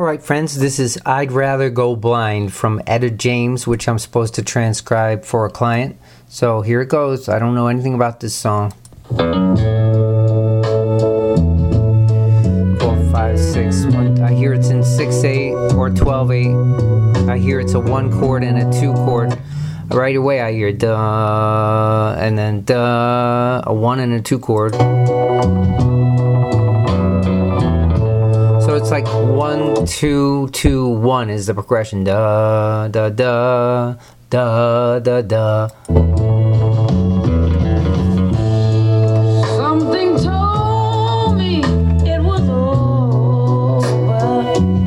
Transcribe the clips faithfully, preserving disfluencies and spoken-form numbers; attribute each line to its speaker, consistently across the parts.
Speaker 1: right, friends, this is I'd Rather Go Blind from Etta James, which I'm supposed to transcribe for a client. So here it goes. I don't know anything about this song. Four, five, six, one. I hear it's in six eight or twelve eight. I hear it's a one chord and a two chord. Right away I hear duh, and then duh, a one and a two chord. So it's like one, two, two, one is the progression. Da, da, da, da, da, da.
Speaker 2: Something told me it was over.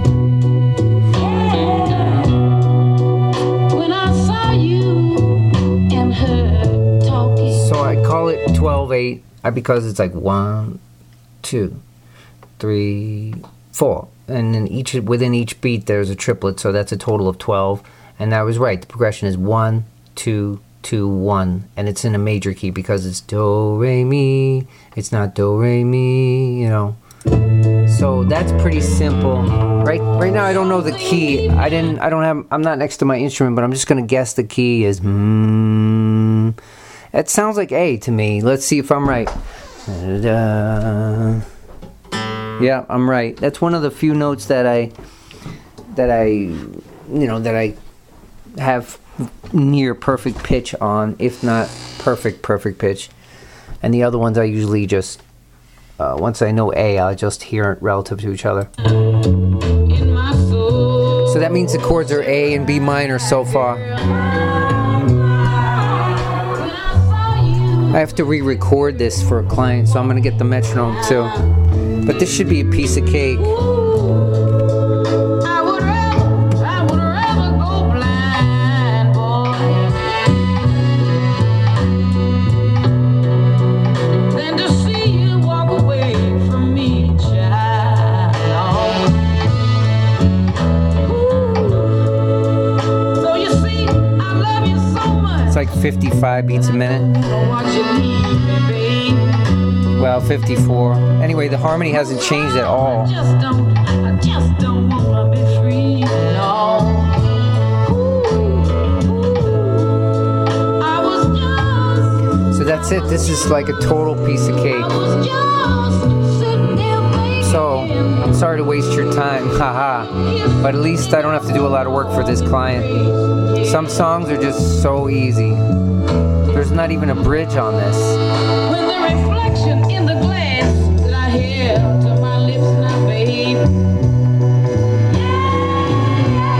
Speaker 2: When I saw you and her talking.
Speaker 1: So I call it twelve eight because it's like one, two, three, four, and then each within each beat there's a triplet, so that's a total of twelve. And I was right, the progression is one, two, two, one, and it's in a major key because it's do re mi. It's not do re mi, you know. So that's pretty simple. Right, right now I don't know the key. I didn't. I don't have. I'm not next to my instrument, but I'm just gonna guess the key is. Hmm. It sounds like A to me. Let's see if I'm right. Da-da-da. Yeah, I'm right. That's one of the few notes that I, that I, you know, that I have near perfect pitch on, if not perfect, perfect pitch. And the other ones I usually just, uh, once I know A, I'll just hear it relative to each other. So that means the chords are A and B minor so far. I have to re-record this for a client, so I'm going to get the metronome too. But this should be a piece of cake.
Speaker 2: I would rather, I would rather go blind, boy, than to see you walk away from me, child. So you see, I love you so much.
Speaker 1: It's like fifty-five beats a minute.
Speaker 2: What you need, baby.
Speaker 1: Well, fifty-four. Anyway, the harmony hasn't changed at all.
Speaker 2: I just don't, I just don't wanna be free, no. I was just,
Speaker 1: So that's it. This is like a total piece of
Speaker 2: I
Speaker 1: cake.
Speaker 2: was just sitting there waiting.
Speaker 1: So, I'm sorry to waste your time, haha. But at least I don't have to do a lot of work for this client. Some songs are just so easy. There's not even a bridge on this.
Speaker 2: When the reflection in the glass that I have to